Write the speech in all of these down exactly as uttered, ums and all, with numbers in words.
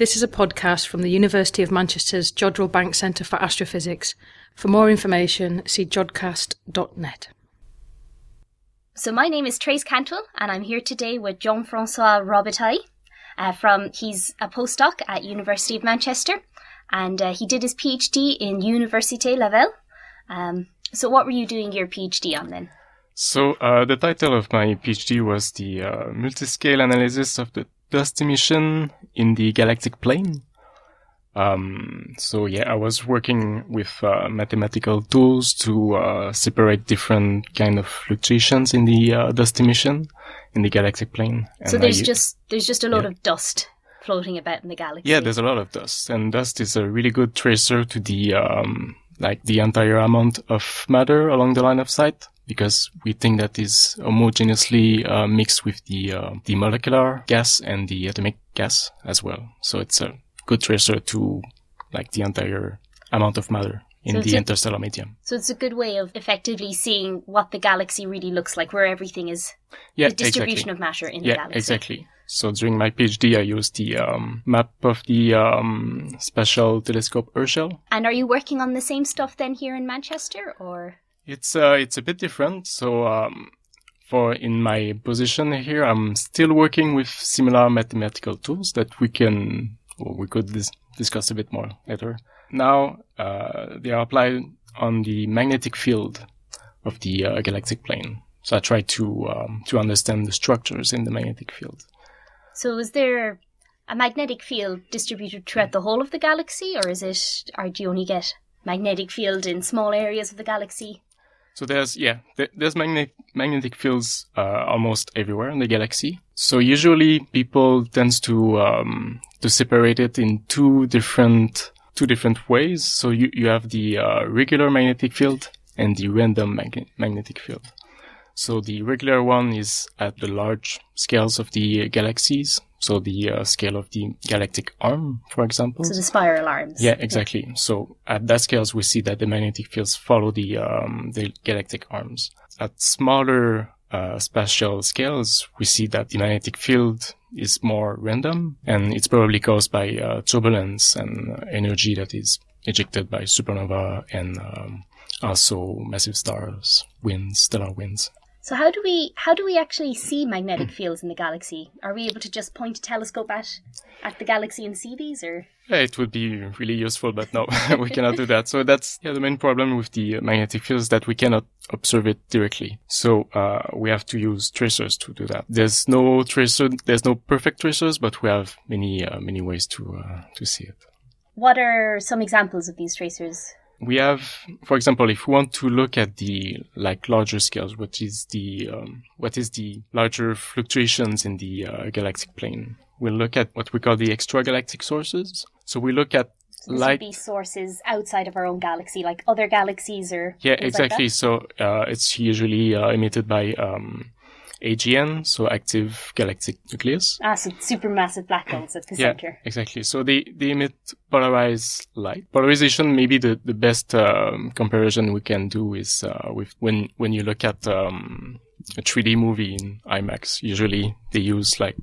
This is a podcast from the University of Manchester's Jodrell Bank Centre for Astrophysics. For more information, see jodcast dot net. So my name is Trace Cantwell, and I'm here today with Jean-François Robitaille. Uh, from he's a postdoc at University of Manchester, and uh, he did his PhD in Université Laval. Um, so what were you doing your PhD on then? So uh, the title of my PhD was the uh, multiscale analysis of the dust emission in the galactic plane. Um, so yeah, I was working with uh, mathematical tools to uh, separate different kind of fluctuations in the uh, dust emission in the galactic plane. And so there's I, just there's just a lot yeah. of dust floating about in the galaxy. Yeah, there's a lot of dust, and dust is a really good tracer to the um, like the entire amount of matter along the line of sight, because we think that is homogeneously uh, mixed with the uh, the molecular gas and the atomic gas as well. So it's a good tracer to like the entire amount of matter in so the a, interstellar medium. So it's a good way of effectively seeing what the galaxy really looks like, where everything is yeah, the distribution exactly. of matter in yeah, the galaxy. Exactly. So during my PhD, I used the um, map of the um, Spatial Telescope Herschel. And are you working on the same stuff then here in Manchester, or? It's uh, it's a bit different. So um, for in my position here, I'm still working with similar mathematical tools that we can well, we could dis- discuss a bit more later. Now uh, they are applied on the magnetic field of the uh, galactic plane. So I try to um, to understand the structures in the magnetic field. So is there a magnetic field distributed throughout the whole of the galaxy, or is it, or do you only get magnetic field in small areas of the galaxy? So there's, yeah, there's magnetic magnetic fields uh, almost everywhere in the galaxy. So usually people tend to um, to separate it in two different two different ways. So you, you have the uh, regular magnetic field and the random mag- magnetic field. So the regular one is at the large scales of the galaxies. So the uh, scale of the galactic arm, for example. So the spiral arms. Yeah, exactly. Yeah. So at that scales, we see that the magnetic fields follow the um, the galactic arms. At smaller uh, spatial scales, we see that the magnetic field is more random, and it's probably caused by uh, turbulence and energy that is ejected by supernova and um, also massive stars, winds, stellar winds. So how do we how do we actually see magnetic fields in the galaxy? Are we able to just point a telescope at at the galaxy and see these, or? Yeah, it would be really useful, but no, we cannot do that. So that's yeah, the main problem with the magnetic field is that we cannot observe it directly. So uh, we have to use tracers to do that. There's no tracer, there's no perfect tracers, but we have many uh, many ways to uh, to see it. What are some examples of these tracers? We have, for example, if we want to look at the like larger scales, what is the um, what is the larger fluctuations in the uh, galactic plane? We'll look at what we call the extragalactic sources. So we look at so this light. Would be sources outside of our own galaxy, like other galaxies, or yeah, things exactly. Like that? So uh, it's usually uh, emitted by um, A G N, so active galactic nucleus. Ah, so supermassive black holes at the yeah, center. Exactly. So they, they emit polarized light. Polarization, maybe the, the best um, comparison we can do is uh, with when when you look at um, a three D movie in IMAX. Usually they use like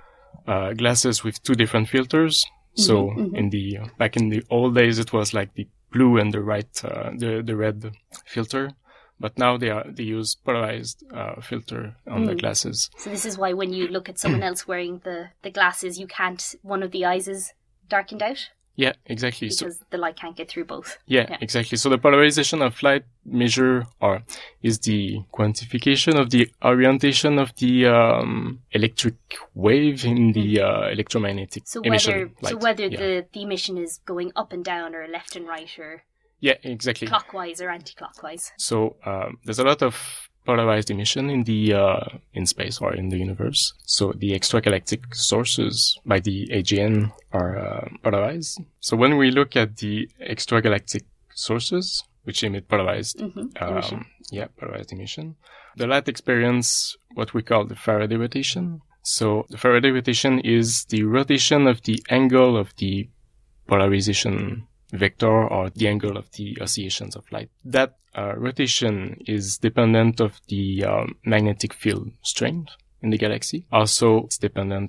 uh, glasses with two different filters. Mm-hmm, so mm-hmm. in the back in the old days, it was like the blue and the right uh, the the red filter. But now they are they use polarized uh, filter on mm. the glasses. So this is why when you look at someone else wearing the, the glasses, you can't, one of the eyes is darkened out? Yeah, exactly. Because so, the light can't get through both. Yeah, yeah, exactly. So the polarization of light measure or is the quantification of the orientation of the um, electric wave in the uh, electromagnetic so emission. Whether, light. So whether yeah. the, the emission is going up and down or left and right or... Yeah, exactly. Clockwise or anti-clockwise. So um, there's a lot of polarized emission in the uh, in space or in the universe. So the extragalactic sources by the A G N are uh, polarized. So when we look at the extragalactic sources, which emit polarized, mm-hmm. um, emission. yeah, polarized emission, the light experience what we call the Faraday rotation. So the Faraday rotation is the rotation of the angle of the polarization vector or the angle of the oscillations of light. That uh, rotation is dependent of the um, magnetic field strength in the galaxy. Also, it's dependent of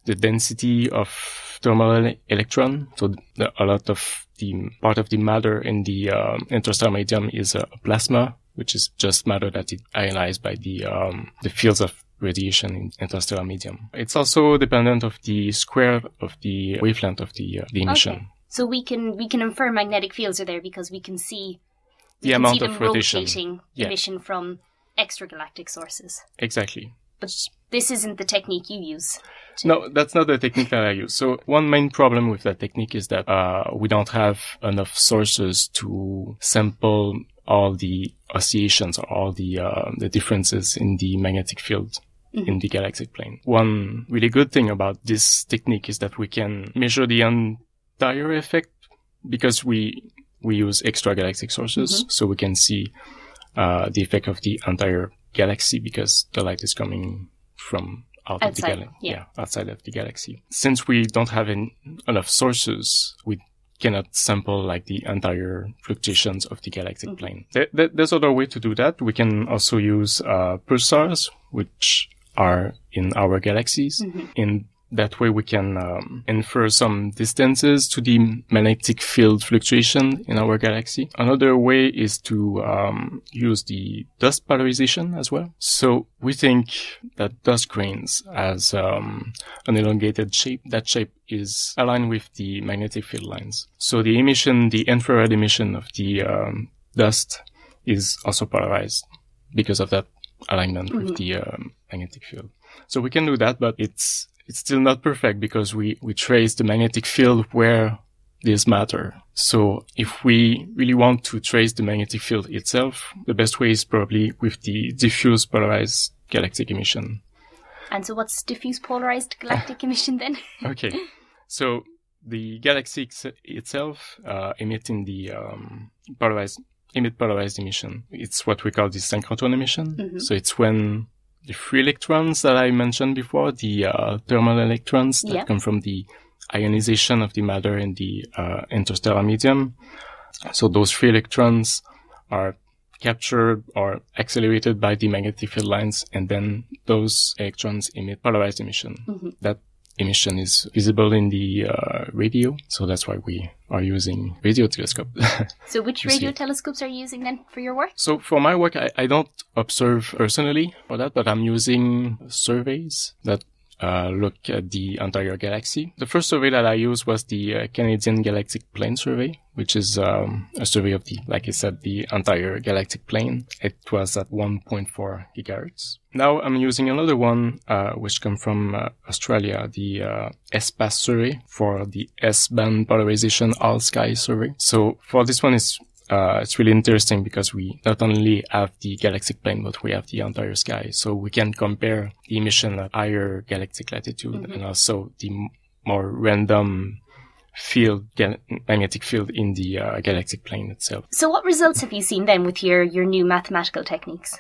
the density of thermal electron. So the, a lot of the part of the matter in the um, interstellar medium is a plasma, which is just matter that is ionized by the um, the fields of radiation in interstellar medium. It's also dependent of the square of the wavelength of the uh, the emission. Okay. So we can we can infer magnetic fields are there because we can see we the can amount see of them radiation. rotating Yeah. emission from extragalactic sources. Exactly. But this isn't the technique you use. to- No, that's not the technique that I use. So one main problem with that technique is that uh, we don't have enough sources to sample all the oscillations or all the uh, the differences in the magnetic field mm-hmm. in the galactic plane. One really good thing about this technique is that we can measure the entire effect because we we use extragalactic sources, mm-hmm. so we can see uh, the effect of the entire galaxy because the light is coming from out outside, of the galaxy. Yeah. yeah, outside of the galaxy. Since we don't have en- enough sources, we cannot sample like the entire fluctuations of the galactic mm-hmm. plane. There, there, there's other way to do that. We can also use uh, pulsars, which are in our galaxies. Mm-hmm. In that way, we can um, infer some distances to the magnetic field fluctuation in our galaxy. Another way is to um, use the dust polarization as well. So we think that dust grains has um, an elongated shape. That shape is aligned with the magnetic field lines. So the emission, the infrared emission of the um, dust is also polarized because of that alignment mm-hmm. with the um, magnetic field. So we can do that, but it's It's still not perfect because we, we trace the magnetic field where there's matter. So if we really want to trace the magnetic field itself, the best way is probably with the diffuse polarized galactic emission. And so what's diffuse polarized galactic emission then? Okay. So the galaxy ex- itself uh, emitting the um, polarized, emit polarized emission. It's what we call the synchrotron emission. Mm-hmm. So it's when the free electrons that I mentioned before, the uh, thermal electrons that yeah. come from the ionization of the matter in the uh, interstellar medium. So those free electrons are captured or accelerated by the magnetic field lines, and then those electrons emit polarized emission. Mm-hmm. That emission is visible in the uh, radio, so that's why we are using radio telescope. So which radio see. telescopes are you using then for your work? So for my work, I, I don't observe personally for that, but I'm using surveys that uh, look at the entire galaxy. The first survey that I used was the uh, Canadian Galactic Plane Survey, which is um, a survey of the, like I said, the entire galactic plane. It was at one point four gigahertz. Now I'm using another one, uh, which comes from uh, Australia, the uh, S-Pass survey for the S-band polarization all sky survey. So for this one, it's uh, it's really interesting because we not only have the galactic plane, but we have the entire sky. So we can compare the emission at higher galactic latitude mm-hmm. and also the m- more random field, gal- magnetic field in the uh, galactic plane itself. So what results have you seen then with your, your new mathematical techniques?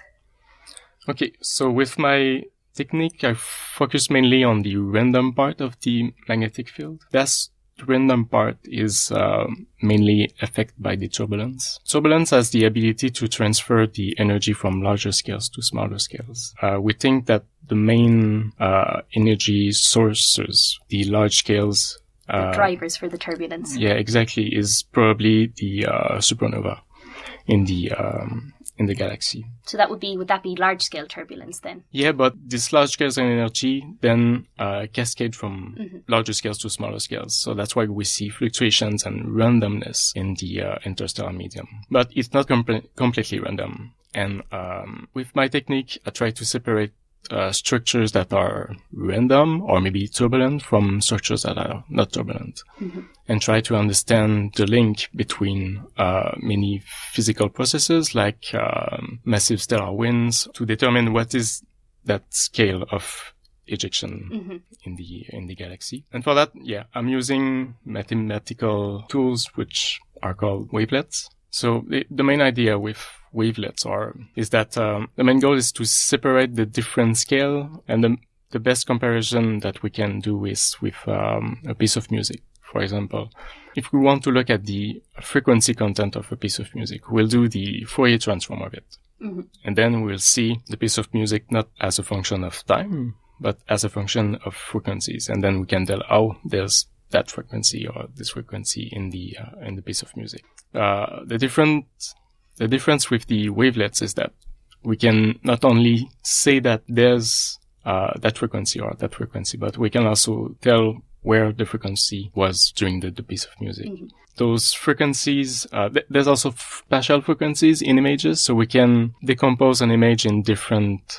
Okay, so with my technique, I focus mainly on the random part of the magnetic field. That's the random part is uh, mainly affected by the turbulence. Turbulence has the ability to transfer the energy from larger scales to smaller scales. Uh, we think that the main uh, energy sources, the large scales, the uh, drivers for the turbulence. Yeah, exactly, is probably the uh, supernova in the um, in the galaxy. So that would be, would that be large-scale turbulence then? Yeah, but these large scales of energy then uh, cascade from mm-hmm. larger scales to smaller scales. So that's why we see fluctuations and randomness in the uh, interstellar medium. But it's not com- completely random. And um, with my technique, I try to separate uh, structures that are random or maybe turbulent from structures that are not turbulent. Mm-hmm. And try to understand the link between uh, many physical processes like um, massive stellar winds to determine what is that scale of ejection mm-hmm. in the in the galaxy. And for that, yeah, I'm using mathematical tools which are called wavelets. So the, the main idea with wavelets are is that um, the main goal is to separate the different scale, and the the best comparison that we can do is with um, a piece of music. For example, if we want to look at the frequency content of a piece of music, we'll do the Fourier transform of it. Mm-hmm. And then we'll see the piece of music not as a function of time, but as a function of frequencies. And then we can tell, oh, there's that frequency or this frequency in the, uh, in the piece of music. Uh, the different, the difference with the wavelets is that we can not only say that there's, uh, that frequency or that frequency, but we can also tell where the frequency was during the, the piece of music. Mm-hmm. Those frequencies, uh, th- there's also spatial frequencies in images, so we can decompose an image in different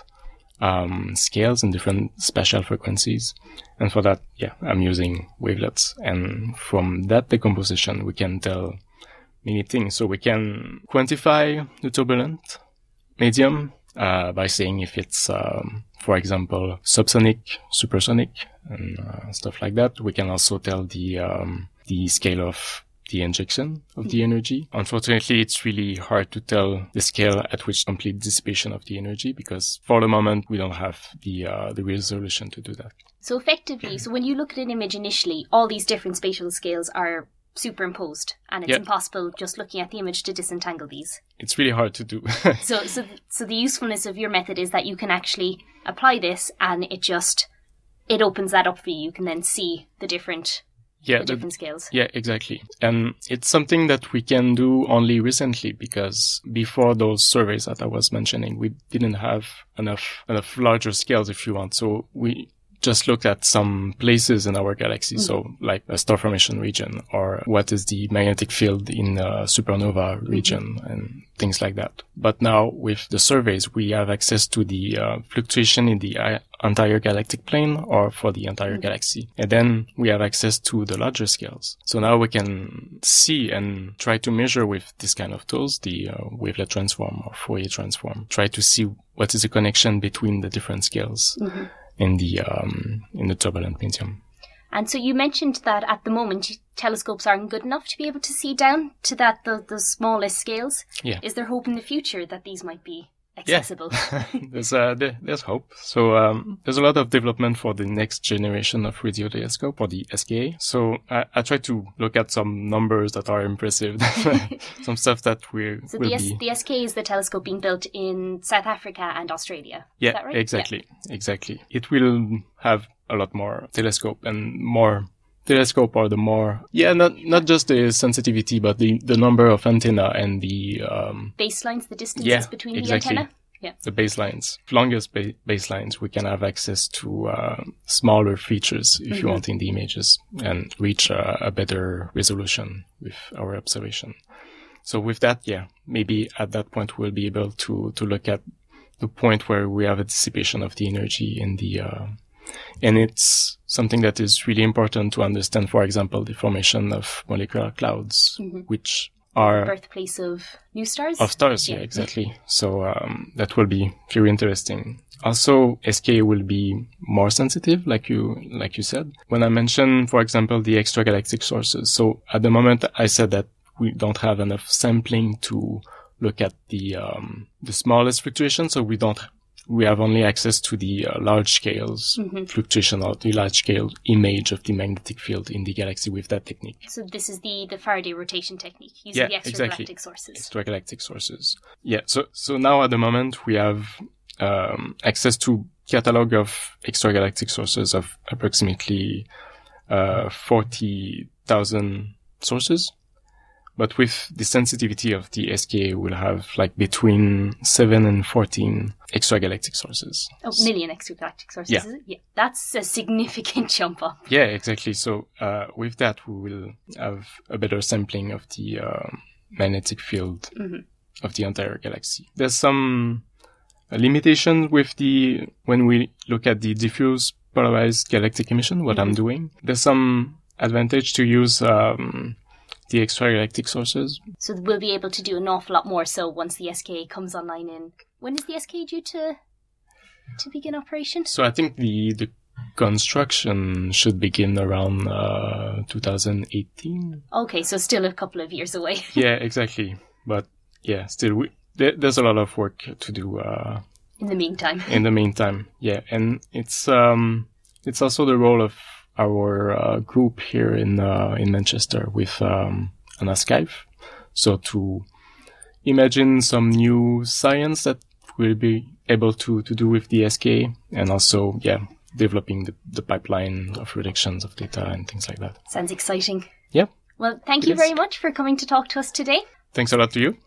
um, scales and different spatial frequencies. And for that, yeah, I'm using wavelets. And from that decomposition, we can tell many things. So we can quantify the turbulent medium uh, by saying if it's, um, for example, subsonic, supersonic, and uh, stuff like that. We can also tell the um, the scale of the injection of the energy. Unfortunately, it's really hard to tell the scale at which complete dissipation of the energy, because for the moment we don't have the uh, the resolution to do that. So effectively, so when you look at an image initially, all these different spatial scales are superimposed, and it's yeah. impossible just looking at the image to disentangle these. It's really hard to do. so, so, so the usefulness of your method is that you can actually apply this, and it just it opens that up for you. You can then see the different. Yeah, the different the, scales. Yeah, exactly. And it's something that we can do only recently, because before those surveys that I was mentioning, we didn't have enough, enough larger scales, if you want. So we just looked at some places in our galaxy. Mm-hmm. So like a star formation region, or what is the magnetic field in a supernova region, mm-hmm. and things like that. But now with the surveys, we have access to the uh, fluctuation in the uh, entire galactic plane or for the entire mm-hmm. galaxy. And then we have access to the larger scales. So now we can see and try to measure with this kind of tools, the uh, wavelet transform or Fourier transform, try to see what is the connection between the different scales mm-hmm. in the um, in the turbulent medium. And so you mentioned that at the moment telescopes aren't good enough to be able to see down to that the, the smallest scales. Yeah. Is there hope in the future that these might be accessible? Yeah. there's uh, there, there's hope. So um, there's a lot of development for the next generation of radio telescope, or the S K A. So I, I try to look at some numbers that are impressive, some stuff that we so will the, S- be. the S K A is the telescope being built in South Africa and Australia. Yeah, is that right? exactly, yeah. exactly. It will have a lot more telescope and more. Telescope or the more, yeah, not not just the sensitivity, but the, the number of antenna and the um, baselines, the distances yeah, between exactly. the antenna. Yeah, the baselines, longest ba- baselines. We can have access to uh, smaller features, if mm-hmm. you want, in the images, and reach uh, a better resolution with our observation. So with that, yeah, maybe at that point we'll be able to to look at the point where we have a dissipation of the energy in the. Uh, And it's something that is really important to understand, for example, the formation of molecular clouds, mm-hmm. which are... birthplace of new stars? Of stars, yeah, yeah exactly. So um, that will be very interesting. Also, S K A will be more sensitive, like you like you said. When I mentioned, for example, the extragalactic sources. So at the moment, I said that we don't have enough sampling to look at the um, the smallest fluctuation, so we don't... We have only access to the uh, large scales mm-hmm. fluctuation, or the large scale image of the magnetic field in the galaxy with that technique. So this is the, the Faraday rotation technique, using yeah, the extragalactic exactly. sources. Extragalactic sources. Yeah. So so now at the moment we have um, access to catalog of extragalactic sources of approximately uh, forty thousand sources. But with the sensitivity of the S K A, we'll have like between seven and fourteen extragalactic sources. Oh, million extragalactic sources, yeah. is it? Yeah. That's a significant jump up. Yeah, exactly. So uh, with that, we will have a better sampling of the uh, magnetic field mm-hmm. of the entire galaxy. There's some uh, limitations with the, when we look at the diffuse polarized galactic emission, what mm-hmm. I'm doing. There's some advantage to use um, the extragalactic sources. So we'll be able to do an awful lot more so once the S K A comes online in... When is the S K A due to to begin operation? So I think the, the construction should begin around uh, two thousand eighteen. Okay, so still a couple of years away. Yeah, exactly. But yeah, still, we, there, there's a lot of work to do. Uh, in the meantime. In the meantime, yeah. And it's um it's also the role of our uh, group here in uh, in Manchester with um, Anna Skype. So to imagine some new science that we'll be able to, to do with the S K A, and also, yeah, developing the, the pipeline of reductions of data and things like that. Sounds exciting. Yeah. Well, thank you Yes. very much for coming to talk to us today. Thanks a lot to you.